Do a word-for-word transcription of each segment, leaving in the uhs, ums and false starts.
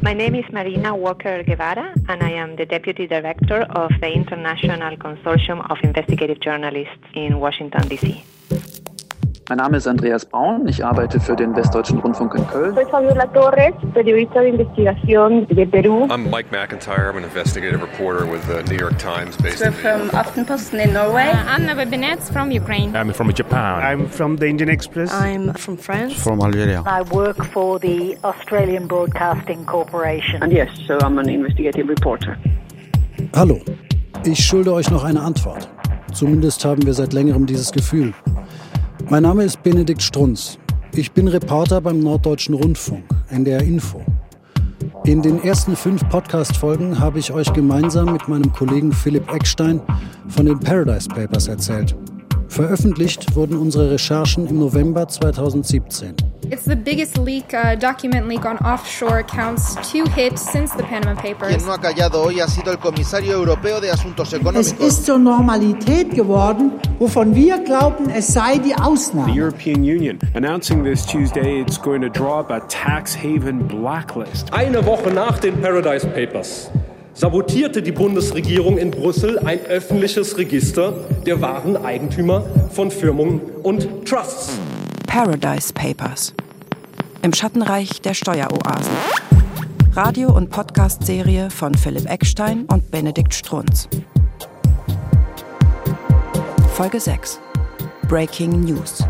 My name is Marina Walker Guevara and I am the Deputy Director of the International Consortium of Investigative Journalists in Washington, D C. Mein Name ist Andreas Braun, ich arbeite für den Westdeutschen Rundfunk in Köln. Soy Fabiola Torres, periodista de investigación de Perú. I'm Mike McIntyre, I'm an investigative reporter with the New York Times based We're in from Aftenposten in Norway. Uh, Anna Bebinets from Ukraine. I'm from Japan. I'm from the Indian Express. I'm from France. From Algeria. I work for the Australian Broadcasting Corporation. And yes, so I'm an investigative reporter. Hallo, ich schulde euch noch eine Antwort. Zumindest haben wir seit längerem dieses Gefühl. Mein Name ist Benedikt Strunz. Ich bin Reporter beim Norddeutschen Rundfunk, N D R Info. In den ersten fünf Podcast-Folgen habe ich euch gemeinsam mit meinem Kollegen Philipp Eckstein von den Paradise Papers erzählt. Veröffentlicht wurden unsere Recherchen im November zweitausendsiebzehn. It's the biggest leak, uh, document leak on offshore accounts to hit since the Panama Papers. Quien no ha callado hoy ha sido el comisario europeo de Asuntos Económicos. Es ist zur Normalität geworden, wovon wir glauben, es sei die Ausnahme. The European Union announcing this Tuesday it's going to draw up a tax haven blacklist. Eine Woche nach den Paradise Papers sabotierte die Bundesregierung in Brüssel ein öffentliches Register der wahren Eigentümer von Firmen und Trusts. Paradise Papers. Im Schattenreich der Steueroasen. Radio- und Podcast-Serie von Philipp Eckstein und Benedikt Strunz. Folge sechs. Breaking News.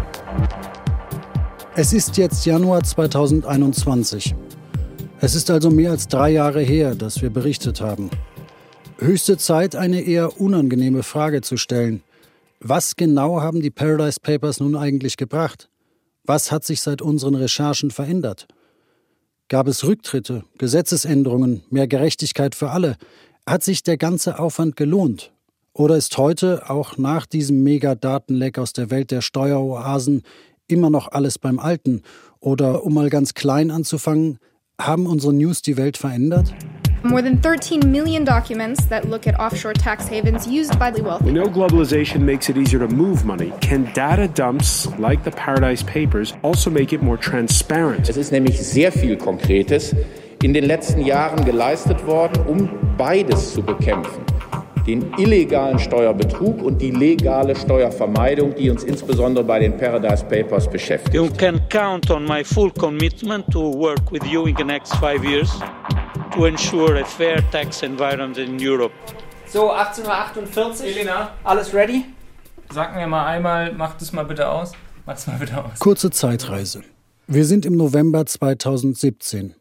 Es ist jetzt Januar zweitausendeinundzwanzig. Es ist also mehr als drei Jahre her, dass wir berichtet haben. Höchste Zeit, eine eher unangenehme Frage zu stellen. Was genau haben die Paradise Papers nun eigentlich gebracht? Was hat sich seit unseren Recherchen verändert? Gab es Rücktritte, Gesetzesänderungen, mehr Gerechtigkeit für alle? Hat sich der ganze Aufwand gelohnt? Oder ist heute, auch nach diesem Mega-Datenleck aus der Welt der Steueroasen, immer noch alles beim Alten? Oder, um mal ganz klein anzufangen, haben unsere News die Welt verändert? More than thirteen million documents that look at offshore tax havens used by the wealthy. We know globalization makes it easier to move money. Can data dumps like the Paradise Papers also make it more transparent? Es ist nämlich sehr viel Konkretes in den letzten Jahren geleistet worden, um beides zu bekämpfen. Den illegalen Steuerbetrug und die legale Steuervermeidung, die uns insbesondere bei den Paradise Papers beschäftigt. You can count on my full commitment to work with you in the next five years to ensure a fair tax environment in Europe. So, achtzehn Uhr achtundvierzig. Elena, alles ready? Sag mir mal einmal, mach das mal bitte aus. Mach's mal bitte aus. Kurze Zeitreise. Wir sind im November zweitausendsiebzehn.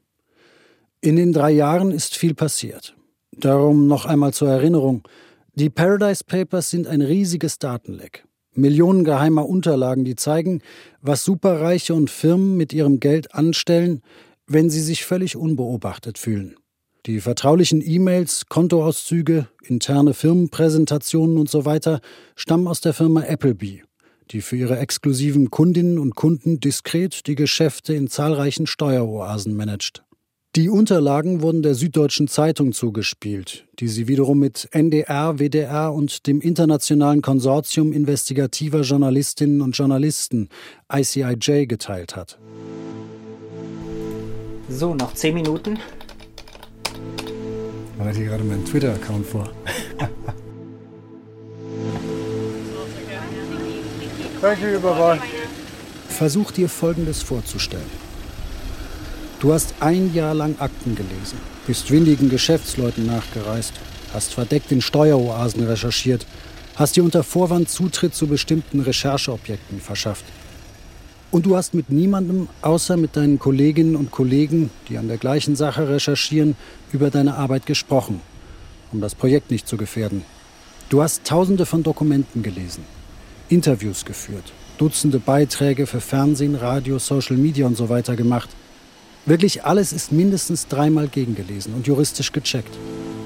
In den drei Jahren ist viel passiert. Darum noch einmal zur Erinnerung. Die Paradise Papers sind ein riesiges Datenleck. Millionen geheimer Unterlagen, die zeigen, was Superreiche und Firmen mit ihrem Geld anstellen, wenn sie sich völlig unbeobachtet fühlen. Die vertraulichen E-Mails, Kontoauszüge, interne Firmenpräsentationen und so weiter stammen aus der Firma Appleby, die für ihre exklusiven Kundinnen und Kunden diskret die Geschäfte in zahlreichen Steueroasen managt. Die Unterlagen wurden der Süddeutschen Zeitung zugespielt, die sie wiederum mit N D R, W D R und dem Internationalen Konsortium investigativer Journalistinnen und Journalisten, I C I J, geteilt hat. So, noch zehn Minuten. Ich bereite hier gerade meinen Twitter-Account vor. Versuch dir Folgendes vorzustellen. Du hast ein Jahr lang Akten gelesen, bist windigen Geschäftsleuten nachgereist, hast verdeckt in Steueroasen recherchiert, hast dir unter Vorwand Zutritt zu bestimmten Rechercheobjekten verschafft. Und du hast mit niemandem, außer mit deinen Kolleginnen und Kollegen, die an der gleichen Sache recherchieren, über deine Arbeit gesprochen, um das Projekt nicht zu gefährden. Du hast Tausende von Dokumenten gelesen, Interviews geführt, Dutzende Beiträge für Fernsehen, Radio, Social Media und so weiter gemacht. Wirklich alles ist mindestens dreimal gegengelesen und juristisch gecheckt.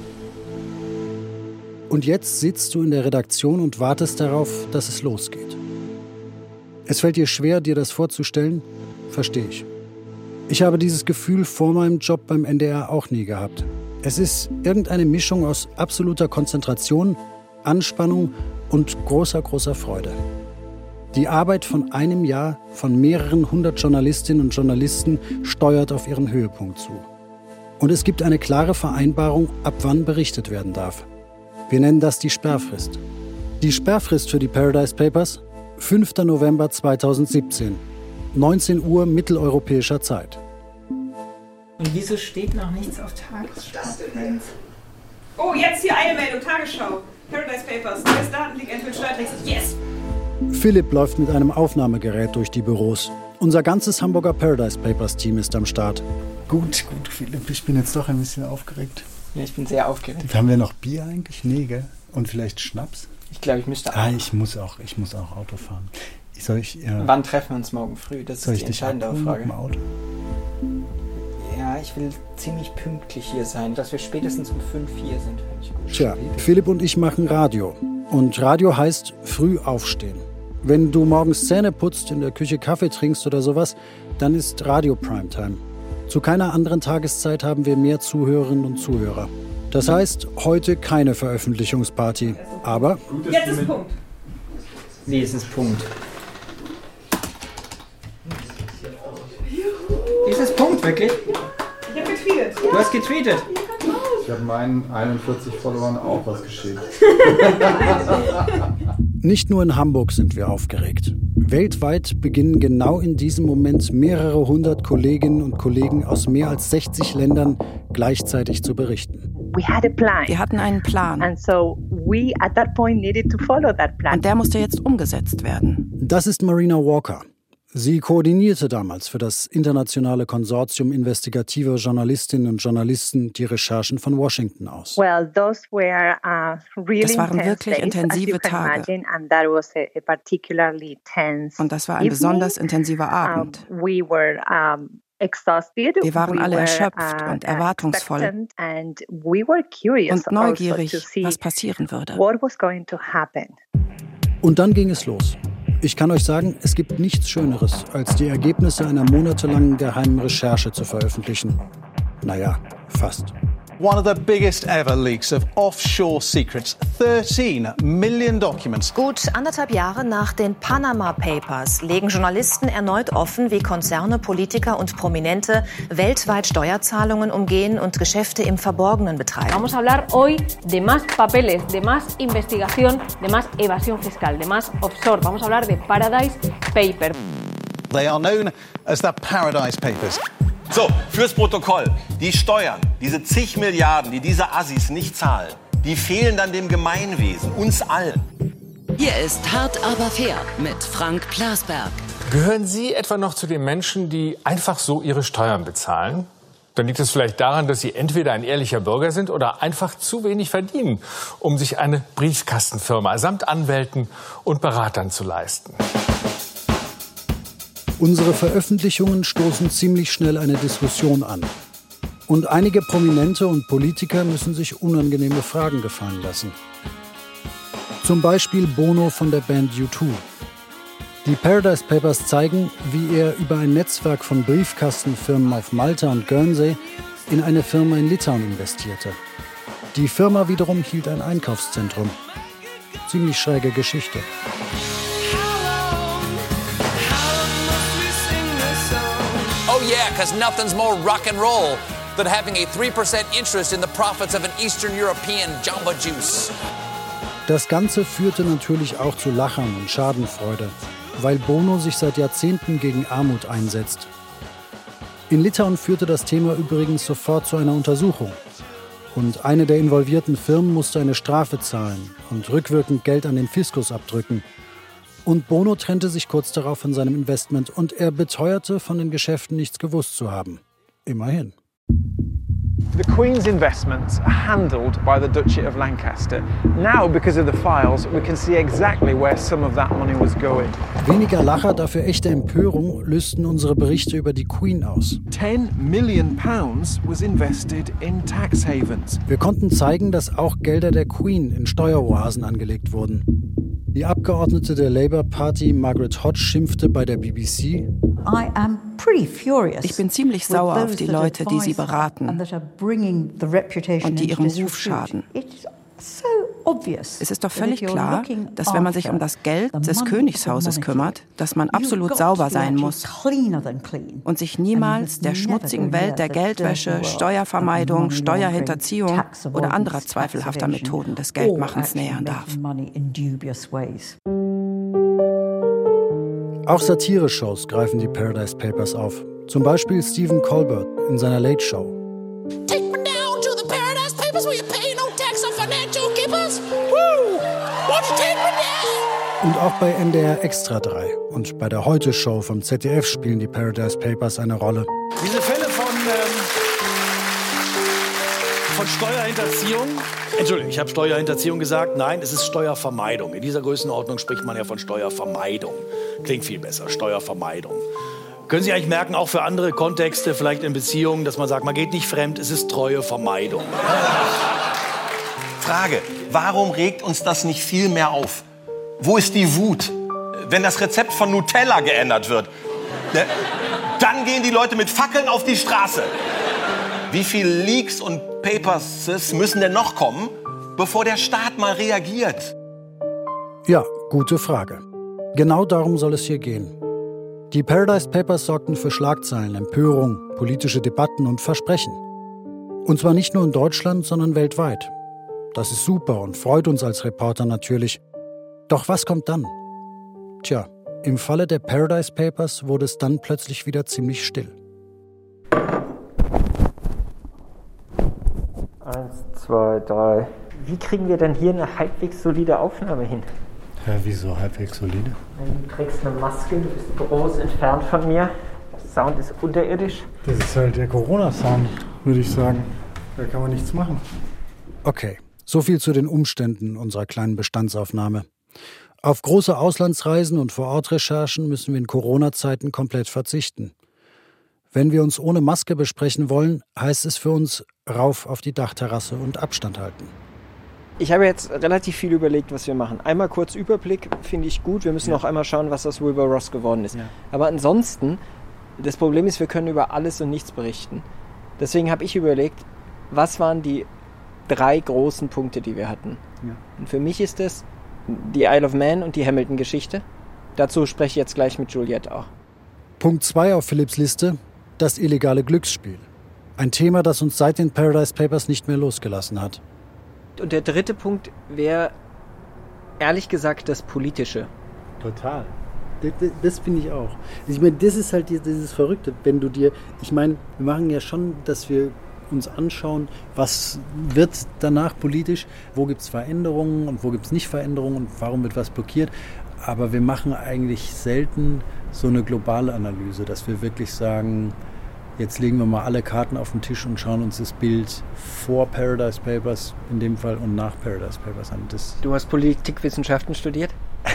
Und jetzt sitzt du in der Redaktion und wartest darauf, dass es losgeht. Es fällt dir schwer, dir das vorzustellen? Verstehe ich. Ich habe dieses Gefühl vor meinem Job beim N D R auch nie gehabt. Es ist irgendeine Mischung aus absoluter Konzentration, Anspannung und großer, großer Freude. Die Arbeit von einem Jahr von mehreren hundert Journalistinnen und Journalisten steuert auf ihren Höhepunkt zu. Und es gibt eine klare Vereinbarung, ab wann berichtet werden darf. Wir nennen das die Sperrfrist. Die Sperrfrist für die Paradise Papers? fünfter November zweitausendsiebzehn, neunzehn Uhr mitteleuropäischer Zeit. Und wieso steht noch nichts auf Tagesschau? Oh, jetzt hier eine Meldung, Tagesschau. Paradise Papers, neues Datenleak enthüllt Steuertricks. Yes! Philipp läuft mit einem Aufnahmegerät durch die Büros. Unser ganzes Hamburger Paradise Papers Team ist am Start. Gut, gut, Philipp, ich bin jetzt doch ein bisschen aufgeregt. Ja, ich bin sehr aufgeregt. Haben wir noch Bier eigentlich? Nee, gell? Und vielleicht Schnaps? Ich glaube, ich müsste auch. Ah, ich muss auch, ich muss auch Auto fahren. Soll ich, ja. Wann treffen wir uns morgen früh? Das Soll ist die entscheidende Frage. Im Auto? Ja, ich will ziemlich pünktlich hier sein. Dass wir spätestens um fünf hier sind, finde ich gut. Tja, Philipp und ich machen Radio. Und Radio heißt früh aufstehen. Wenn du morgens Zähne putzt, in der Küche Kaffee trinkst oder sowas, dann ist Radio Primetime. Zu keiner anderen Tageszeit haben wir mehr Zuhörerinnen und Zuhörer. Das heißt, heute keine Veröffentlichungsparty. Aber... Jetzt ist Punkt. Wie ist es Punkt? Ist es Punkt, wirklich? Ich habe getweetet. Du hast getweetet? Ich habe meinen einundvierzig Followern auch was geschickt. Nicht nur in Hamburg sind wir aufgeregt. Weltweit beginnen genau in diesem Moment mehrere hundert Kolleginnen und Kollegen aus mehr als sechzig Ländern gleichzeitig zu berichten. Wir hatten einen Plan. Und der musste jetzt umgesetzt werden. Das ist Marina Walker. Sie koordinierte damals für das internationale Konsortium investigativer Journalistinnen und Journalisten die Recherchen von Washington aus. Well, those were uh, really das waren wirklich days, intensive Tage. Imagine, and that was a, a particularly tense Und das war ein besonders intensiver Abend. Uh, we were, um, exhausted. Wir waren we alle were, erschöpft uh, und erwartungsvoll and we were curious und neugierig, also to see was passieren würde. What was going to happen. Und dann ging es los. Ich kann euch sagen, es gibt nichts Schöneres, als die Ergebnisse einer monatelangen geheimen Recherche zu veröffentlichen. Naja, fast. One of the biggest ever leaks of offshore secrets. thirteen million documents. Gut anderthalb Jahre nach den Panama Papers legen Journalisten erneut offen, wie Konzerne, Politiker und Prominente weltweit Steuerzahlungen umgehen und Geschäfte im Verborgenen betreiben. Vamos a hablar hoy de más papeles, de más investigación, de más evasión fiscal, de más offshore. Vamos a hablar de Paradise Papers. They are known as the Paradise Papers. So, fürs Protokoll. Die Steuern, diese zig Milliarden, die diese Assis nicht zahlen, die fehlen dann dem Gemeinwesen, uns allen. Hier ist Hart aber fair mit Frank Plasberg. Gehören Sie etwa noch zu den Menschen, die einfach so ihre Steuern bezahlen? Dann liegt es vielleicht daran, dass Sie entweder ein ehrlicher Bürger sind oder einfach zu wenig verdienen, um sich eine Briefkastenfirma samt Anwälten und Beratern zu leisten. Unsere Veröffentlichungen stoßen ziemlich schnell eine Diskussion an. Und einige Prominente und Politiker müssen sich unangenehme Fragen gefallen lassen. Zum Beispiel Bono von der Band U zwei. Die Paradise Papers zeigen, wie er über ein Netzwerk von Briefkastenfirmen auf Malta und Guernsey in eine Firma in Litauen investierte. Die Firma wiederum hielt ein Einkaufszentrum. Ziemlich schräge Geschichte. Oh yeah, because nothing's more rock and roll than having a three percent interest in the profits of an Eastern European Jamba Juice. Das Ganze führte natürlich auch zu Lachern und Schadenfreude, weil Bono sich seit Jahrzehnten gegen Armut einsetzt. In Litauen führte das Thema übrigens sofort zu einer Untersuchung. Und eine der involvierten Firmen musste eine Strafe zahlen und rückwirkend Geld an den Fiskus abdrücken. Und Bono trennte sich kurz darauf von seinem Investment und er beteuerte, von den Geschäften nichts gewusst zu haben. Immerhin. The Queen's investments are handled by the Duchy of Lancaster. Now, because of the files, we can see exactly where some of that money was going. Weniger Lacher, dafür echte Empörung lösten unsere Berichte über die Queen aus. ten million pounds was invested in tax havens. Wir konnten zeigen, dass auch Gelder der Queen in Steueroasen angelegt wurden. Die Abgeordnete der Labour Party, Margaret Hodge, schimpfte bei der B B C. Ich bin ziemlich sauer auf die Leute, die sie beraten und die ihrem Ruf schaden. Es ist doch völlig klar, dass wenn man sich um das Geld des Königshauses kümmert, dass man absolut sauber sein muss und sich niemals der schmutzigen Welt der Geldwäsche, Steuervermeidung, Steuerhinterziehung oder anderer zweifelhafter Methoden des Geldmachens nähern darf. Auch Satire-Shows greifen die Paradise Papers auf. Zum Beispiel Stephen Colbert in seiner Late Show. Take me down to the Paradise Papers where you pay no tax on financial givers. Woo! Won't you take me down? Und auch bei N D R Extra drei und bei der Heute-Show vom Z D F spielen die Paradise Papers eine Rolle. Diese Fälle von, ähm, von Steuerhinterziehung, Entschuldigung, ich habe Steuerhinterziehung gesagt, nein, es ist Steuervermeidung. In dieser Größenordnung spricht man ja von Steuervermeidung. Klingt viel besser, Steuervermeidung. Können Sie eigentlich merken, auch für andere Kontexte, vielleicht in Beziehungen, dass man sagt, man geht nicht fremd, es ist Treuevermeidung. Frage, warum regt uns das nicht viel mehr auf? Wo ist die Wut? Wenn das Rezept von Nutella geändert wird, ne? Dann gehen die Leute mit Fackeln auf die Straße. Wie viele Leaks und Papers müssen denn noch kommen, bevor der Staat mal reagiert? Ja, gute Frage. Genau darum soll es hier gehen. Die Paradise Papers sorgten für Schlagzeilen, Empörung, politische Debatten und Versprechen. Und zwar nicht nur in Deutschland, sondern weltweit. Das ist super und freut uns als Reporter natürlich. Doch was kommt dann? Tja, im Falle der Paradise Papers wurde es dann plötzlich wieder ziemlich still. Eins, zwei, drei. Wie kriegen wir denn hier eine halbwegs solide Aufnahme hin? Ja, wieso halbwegs solide? Du trägst eine Maske, du bist groß entfernt von mir. Der Sound ist unterirdisch. Das ist halt der Corona-Sound, würde ich sagen. Da kann man nichts machen. Okay, so viel zu den Umständen unserer kleinen Bestandsaufnahme. Auf große Auslandsreisen und Vor-Ort-Recherchen müssen wir in Corona-Zeiten komplett verzichten. Wenn wir uns ohne Maske besprechen wollen, heißt es für uns rauf auf die Dachterrasse und Abstand halten. Ich habe jetzt relativ viel überlegt, was wir machen. Einmal kurz Überblick, finde ich gut. Wir müssen ja. auch einmal schauen, was aus Wilbur Ross geworden ist. Ja. Aber ansonsten, das Problem ist, wir können über alles und nichts berichten. Deswegen habe ich überlegt, was waren die drei großen Punkte, die wir hatten. Ja. Und für mich ist es die Isle of Man und die Hamilton-Geschichte. Dazu spreche ich jetzt gleich mit Juliette auch. Punkt zwei auf Philipps Liste, das illegale Glücksspiel. Ein Thema, das uns seit den Paradise Papers nicht mehr losgelassen hat. Und der dritte Punkt wäre, ehrlich gesagt, das Politische. Total. Das, das, das finde ich auch. Ich meine, das ist halt dieses Verrückte, wenn du dir, ich meine, wir machen ja schon, dass wir uns anschauen, was wird danach politisch, wo gibt es Veränderungen und wo gibt es nicht Veränderungen und warum wird was blockiert. Aber wir machen eigentlich selten so eine globale Analyse, dass wir wirklich sagen, jetzt legen wir mal alle Karten auf den Tisch und schauen uns das Bild vor Paradise Papers in dem Fall und nach Paradise Papers an. Das du hast Politikwissenschaften studiert?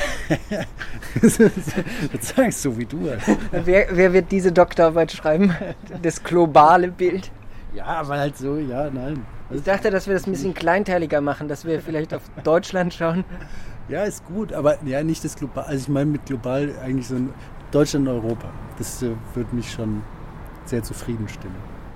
Das sagst du, wie du hast. Wer, wer wird diese Doktorarbeit schreiben? Das globale Bild? Ja, aber halt so, ja, nein. Ich dachte, dass wir das ein bisschen kleinteiliger machen, dass wir vielleicht auf Deutschland schauen. Ja, ist gut, aber ja, nicht das global. Also ich meine mit global eigentlich so ein Deutschland und Europa. Das äh, würde mich schon sehr zufrieden stimmen.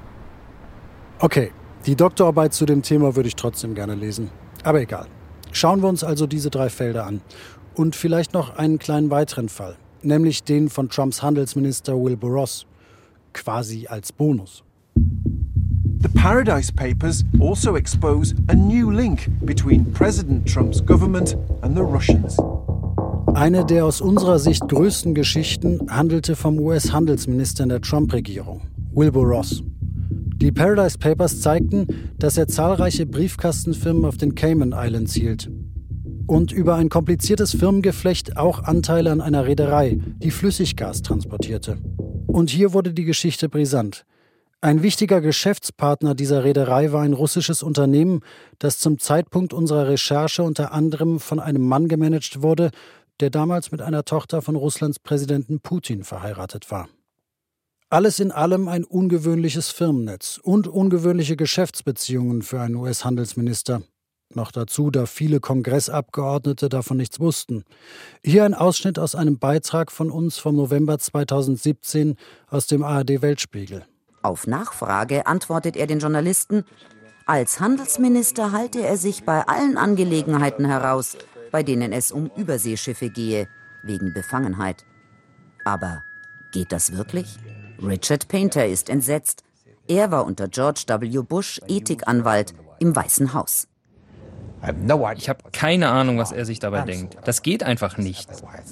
Okay, die Doktorarbeit zu dem Thema würde ich trotzdem gerne lesen. Aber egal. Schauen wir uns also diese drei Felder an. Und vielleicht noch einen kleinen weiteren Fall. Nämlich den von Trumps Handelsminister Wilbur Ross. Quasi als Bonus. The Paradise Papers also expose a new link between President Trump's government and the Russians. Eine der aus unserer Sicht größten Geschichten handelte vom U S-Handelsminister in der Trump-Regierung, Wilbur Ross. Die Paradise Papers zeigten, dass er zahlreiche Briefkastenfirmen auf den Cayman Islands hielt und über ein kompliziertes Firmengeflecht auch Anteile an einer Reederei, die Flüssiggas transportierte. Und hier wurde die Geschichte brisant. Ein wichtiger Geschäftspartner dieser Reederei war ein russisches Unternehmen, das zum Zeitpunkt unserer Recherche unter anderem von einem Mann gemanagt wurde, der damals mit einer Tochter von Russlands Präsidenten Putin verheiratet war. Alles in allem ein ungewöhnliches Firmennetz und ungewöhnliche Geschäftsbeziehungen für einen U S-Handelsminister. Noch dazu, da viele Kongressabgeordnete davon nichts wussten. Hier ein Ausschnitt aus einem Beitrag von uns vom November zweitausendsiebzehn aus dem A R D Weltspiegel. Auf Nachfrage antwortet er den Journalisten: Als Handelsminister halte er sich bei allen Angelegenheiten heraus, bei denen es um Überseeschiffe gehe, wegen Befangenheit. Aber geht das wirklich? Richard Painter ist entsetzt. Er war unter George W. Bush Ethikanwalt im Weißen Haus. Ich habe keine Ahnung, was er sich dabei denkt. Das geht einfach nicht.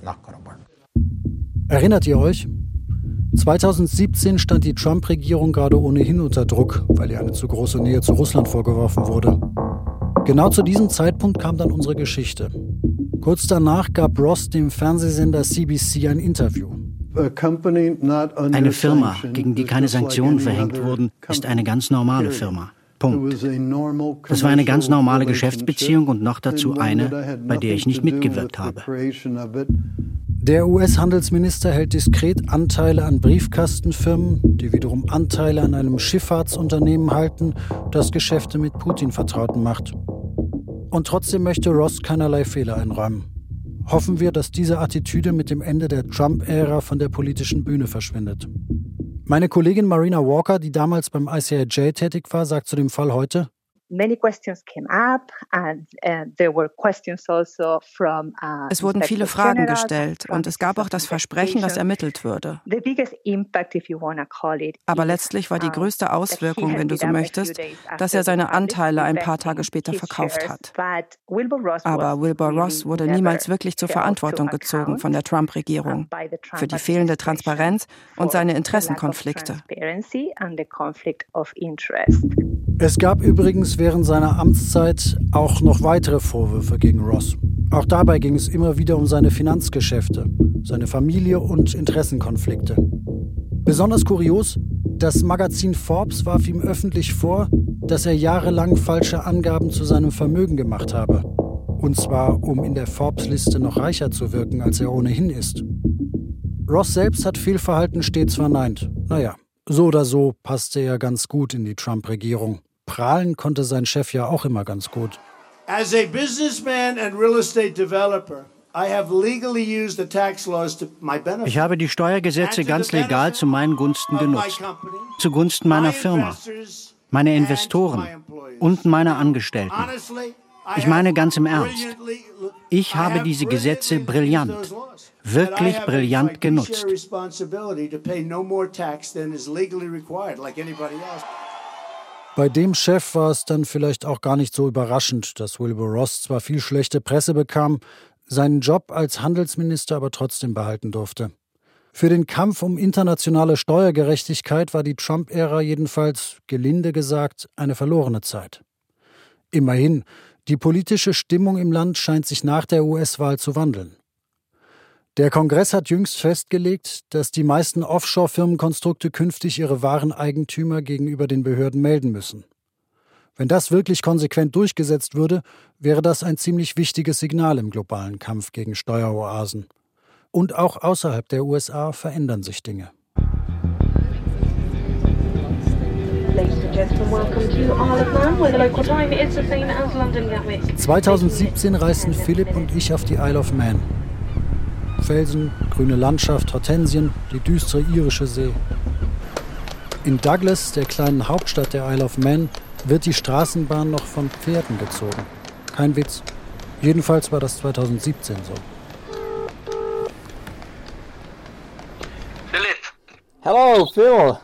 Erinnert ihr euch? zweitausendsiebzehn stand die Trump-Regierung gerade ohnehin unter Druck, weil ihr eine zu große Nähe zu Russland vorgeworfen wurde. Genau zu diesem Zeitpunkt kam dann unsere Geschichte. Kurz danach gab Ross dem Fernsehsender C B C ein Interview. Eine Firma, gegen die keine Sanktionen verhängt wurden, ist eine ganz normale Firma. Punkt. Das war eine ganz normale Geschäftsbeziehung und noch dazu eine, bei der ich nicht mitgewirkt habe. Der U S-Handelsminister hält diskret Anteile an Briefkastenfirmen, die wiederum Anteile an einem Schifffahrtsunternehmen halten, das Geschäfte mit Putin vertrauten macht. Und trotzdem möchte Ross keinerlei Fehler einräumen. Hoffen wir, dass diese Attitüde mit dem Ende der Trump-Ära von der politischen Bühne verschwindet. Meine Kollegin Marina Walker, die damals beim I C I J tätig war, sagt zu dem Fall heute: Many questions came up and uh, there were questions also from uh, Es wurden viele Fragen gestellt und es gab auch das Versprechen, dass ermittelt würde. The biggest impact, if you want to call it, Aber letztlich war die größte Auswirkung, wenn du so möchtest, dass er seine Anteile ein paar Tage später verkauft hat. Aber Wilbur Ross wurde niemals wirklich zur Verantwortung gezogen von der Trump-Regierung für die fehlende Transparenz und seine Interessenkonflikte. Es gab übrigens während seiner Amtszeit auch noch weitere Vorwürfe gegen Ross. Auch dabei ging es immer wieder um seine Finanzgeschäfte, seine Familie und Interessenkonflikte. Besonders kurios, das Magazin Forbes warf ihm öffentlich vor, dass er jahrelang falsche Angaben zu seinem Vermögen gemacht habe. Und zwar, um in der Forbes-Liste noch reicher zu wirken, als er ohnehin ist. Ross selbst hat Fehlverhalten stets verneint. Naja, so oder so passte er ganz gut in die Trump-Regierung. Prahlen konnte sein Chef ja auch immer ganz gut. As a businessman and real estate developer, I have legally used the tax laws to my benefit. Ich habe die Steuergesetze ganz legal zu meinen Gunsten genutzt. Zugunsten meiner Firma, meiner Investoren und meiner Angestellten. Ich meine ganz im Ernst. Ich habe diese Gesetze brillant, wirklich brillant genutzt. Bei dem Chef war es dann vielleicht auch gar nicht so überraschend, dass Wilbur Ross zwar viel schlechte Presse bekam, seinen Job als Handelsminister aber trotzdem behalten durfte. Für den Kampf um internationale Steuergerechtigkeit war die Trump-Ära jedenfalls, gelinde gesagt, eine verlorene Zeit. Immerhin, die politische Stimmung im Land scheint sich nach der U S-Wahl zu wandeln. Der Kongress hat jüngst festgelegt, dass die meisten Offshore-Firmenkonstrukte künftig ihre wahren Eigentümer gegenüber den Behörden melden müssen. Wenn das wirklich konsequent durchgesetzt würde, wäre das ein ziemlich wichtiges Signal im globalen Kampf gegen Steueroasen. Und auch außerhalb der U S A verändern sich Dinge. zweitausendsiebzehn reisten Philipp und ich auf die Isle of Man. Felsen, grüne Landschaft, Hortensien, die düstere irische See. In Douglas, der kleinen Hauptstadt der Isle of Man, wird die Straßenbahn noch von Pferden gezogen. Kein Witz. Jedenfalls war das zweitausendsiebzehn so. Philip. Hello, Phil.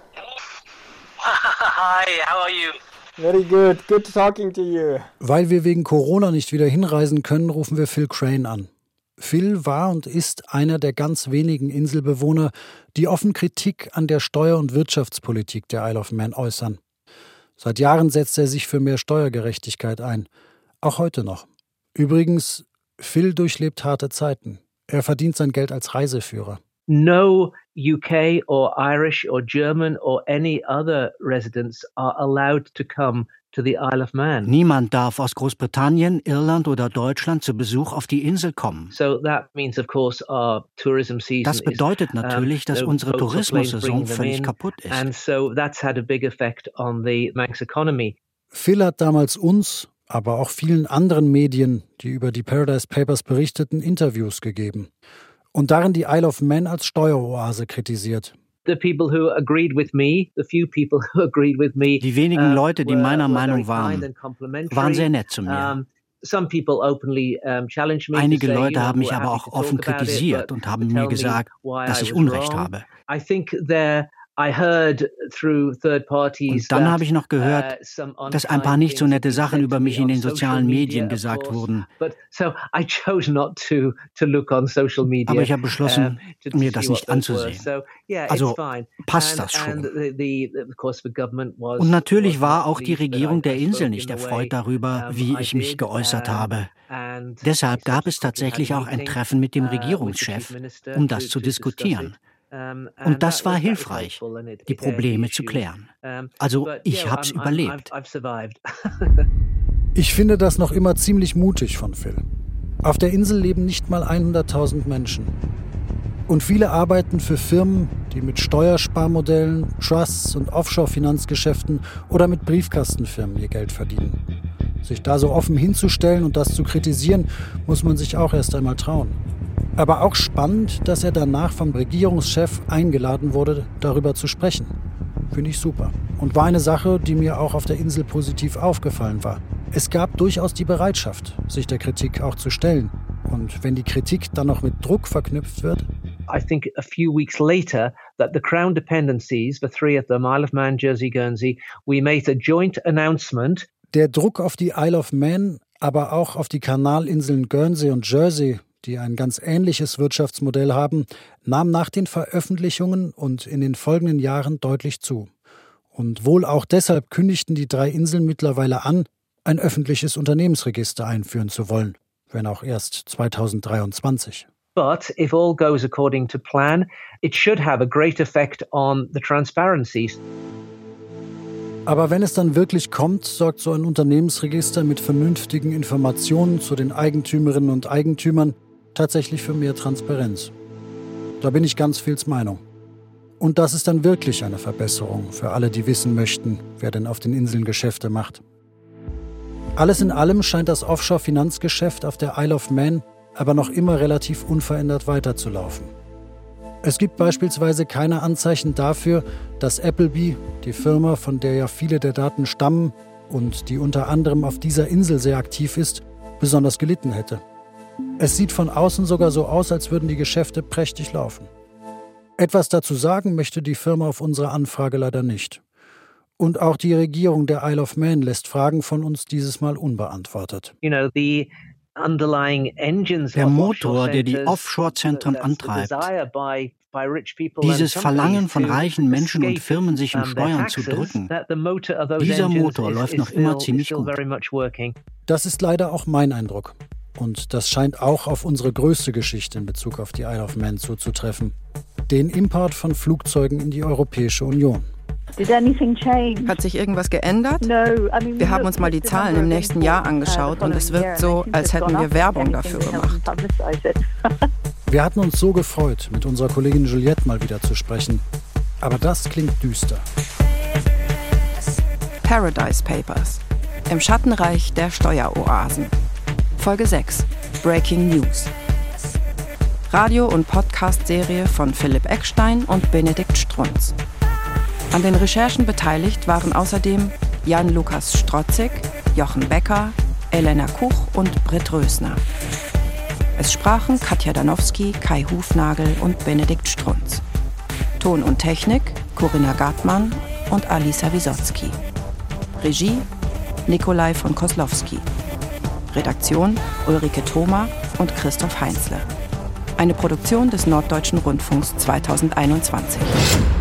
Hi, how are you? Very good. Good talking to you. Weil wir wegen Corona nicht wieder hinreisen können, rufen wir Phil Crane an. Phil war und ist einer der ganz wenigen Inselbewohner, die offen Kritik an der Steuer- und Wirtschaftspolitik der Isle of Man äußern. Seit Jahren setzt er sich für mehr Steuergerechtigkeit ein. Auch heute noch. Übrigens, Phil durchlebt harte Zeiten. Er verdient sein Geld als Reiseführer. No U K or Irish or German or any other residents are allowed to come to the Isle of Man. Niemand darf aus Großbritannien, Irland oder Deutschland zu Besuch auf die Insel kommen. So that means, of course, our tourism season das bedeutet natürlich, dass unsere Tourismussaison völlig kaputt ist. And so that's had a big effect on the Manx economy. Phil hat damals uns, aber auch vielen anderen Medien, die über die Paradise Papers berichteten, Interviews gegeben und darin die Isle of Man als Steueroase kritisiert. Die wenigen Leute, die meiner Meinung waren, waren sehr nett zu mir. Einige Leute haben mich aber auch offen kritisiert und haben mir gesagt, dass ich Unrecht habe. Und dann habe ich noch gehört, dass ein paar nicht so nette Sachen über mich in den sozialen Medien gesagt wurden. Aber ich habe beschlossen, mir das nicht anzusehen. Also passt das schon. Und natürlich war auch die Regierung der Insel nicht erfreut darüber, wie ich mich geäußert habe. Deshalb gab es tatsächlich auch ein Treffen mit dem Regierungschef, um das zu diskutieren. Und das war hilfreich, die Probleme zu klären. Also ich habe es überlebt. Ich finde das noch immer ziemlich mutig von Phil. Auf der Insel leben nicht mal hunderttausend Menschen. Und viele arbeiten für Firmen, die mit Steuersparmodellen, Trusts und Offshore-Finanzgeschäften oder mit Briefkastenfirmen ihr Geld verdienen. Sich da so offen hinzustellen und das zu kritisieren, muss man sich auch erst einmal trauen. Aber auch spannend, dass er danach vom Regierungschef eingeladen wurde, darüber zu sprechen. Finde ich super. Und war eine Sache, die mir auch auf der Insel positiv aufgefallen war. Es gab durchaus die Bereitschaft, sich der Kritik auch zu stellen. Und wenn die Kritik dann noch mit Druck verknüpft wird? I think a few weeks later that the Crown dependencies, the three of them, Isle of Man, Jersey, Guernsey, we made a joint announcement. Der Druck auf die Isle of Man, aber auch auf die Kanalinseln Guernsey und Jersey, die ein ganz ähnliches Wirtschaftsmodell haben, nahm nach den Veröffentlichungen und in den folgenden Jahren deutlich zu. Und wohl auch deshalb kündigten die drei Inseln mittlerweile an, ein öffentliches Unternehmensregister einführen zu wollen, wenn auch erst zweitausenddreiundzwanzig. But if all goes according to plan, it should have a great effect on the transparency. Aber wenn es dann wirklich kommt, sorgt so ein Unternehmensregister mit vernünftigen Informationen zu den Eigentümerinnen und Eigentümern tatsächlich für mehr Transparenz. Da bin ich ganz Phils Meinung. Und das ist dann wirklich eine Verbesserung für alle, die wissen möchten, wer denn auf den Inseln Geschäfte macht. Alles in allem scheint das Offshore-Finanzgeschäft auf der Isle of Man aber noch immer relativ unverändert weiterzulaufen. Es gibt beispielsweise keine Anzeichen dafür, dass Appleby, die Firma, von der ja viele der Daten stammen und die unter anderem auf dieser Insel sehr aktiv ist, besonders gelitten hätte. Es sieht von außen sogar so aus, als würden die Geschäfte prächtig laufen. Etwas dazu sagen möchte die Firma auf unsere Anfrage leider nicht. Und auch die Regierung der Isle of Man lässt Fragen von uns dieses Mal unbeantwortet. You know, the Der Motor, der die Offshore-Zentren antreibt, dieses Verlangen von reichen Menschen und Firmen, sich um Steuern zu drücken, dieser Motor läuft noch immer ziemlich gut. Das ist leider auch mein Eindruck. Und das scheint auch auf unsere größte Geschichte in Bezug auf die Isle of Man zuzutreffen. Den Import von Flugzeugen in die Europäische Union. Hat sich irgendwas geändert? Wir haben uns mal die Zahlen im nächsten Jahr angeschaut und es wirkt so, als hätten wir Werbung dafür gemacht. Wir hatten uns so gefreut, mit unserer Kollegin Juliette mal wieder zu sprechen. Aber das klingt düster. Paradise Papers. Im Schattenreich der Steueroasen. Folge sechs. Breaking News. Radio- und Podcast-Serie von Philipp Eckstein und Benedikt Strunz. An den Recherchen beteiligt waren außerdem Jan-Lukas Strotzig, Jochen Becker, Elena Kuch und Britt Rösner. Es sprachen Katja Danowski, Kai Hufnagel und Benedikt Strunz. Ton und Technik Corinna Gartmann und Alisa Wisotzki. Regie Nikolai von Koslowski. Redaktion Ulrike Thoma und Christoph Heinzle. Eine Produktion des Norddeutschen Rundfunks zweitausendeinundzwanzig.